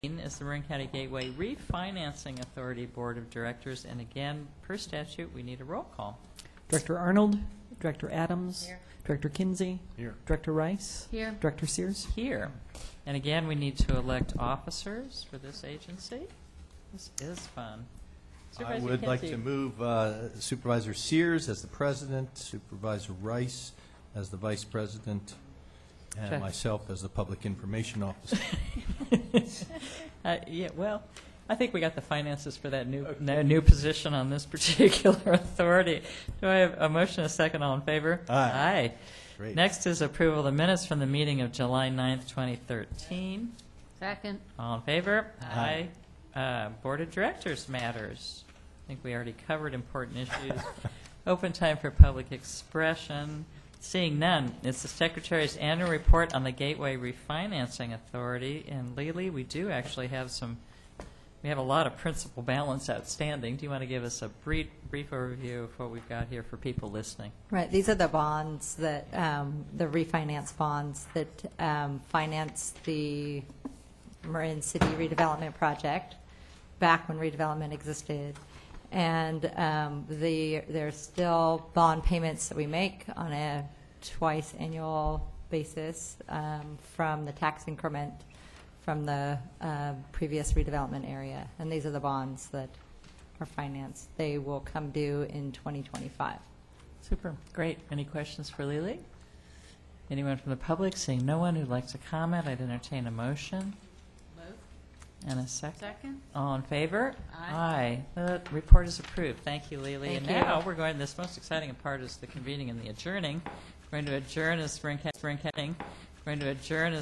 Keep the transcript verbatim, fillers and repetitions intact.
is the Marin County Gateway Refinancing Authority Board of Directors, and again, per statute, we need a roll call. Director Arnold, Director Adams, Here. Director Kinsey, Here. Director Rice, Here. Director Sears. Here. And again, we need to elect officers for this agency. This is fun. I Supervisor would like Kinsey. to move uh, Supervisor Sears as the president, Supervisor Rice as the vice president, Okay. and myself as the public information officer. Uh, yeah, well, I think we got the finances for that new no, new position on this particular authority. Do I have a motion, a second, all in favor? Aye. Aye. Great. Next is approval of the minutes from the meeting of July ninth, twenty thirteen. Second. All in favor? Aye. Uh, Board of Directors matters. I think we already covered important issues. Open time for public expression. Seeing none, it's the Secretary's annual report on the Gateway Refinancing Authority. And Lily, we do actually have some, we have a lot of principal balance outstanding. Do you want to give us a brief, brief overview of what we've got here for people listening? Right, these are the bonds that, um, the refinance bonds that um, finance the Marin City redevelopment project back when redevelopment existed. And um, the, there's still bond payments that we make on a twice annual basis um, from the tax increment from the uh, previous redevelopment area. And these are the bonds that are financed. They will come due in twenty twenty-five. Super, great. Any questions for Lily? Anyone from the public? Seeing no one who'd like to comment, I'd entertain a motion. Move. And a second. Second. All in favor? Aye. Aye. The report is approved. Thank you, Lily. Thank And you. now we're going, this most exciting part is the convening and the adjourning. We're going to adjourn as Marin County, Marin County- we're going to adjourn as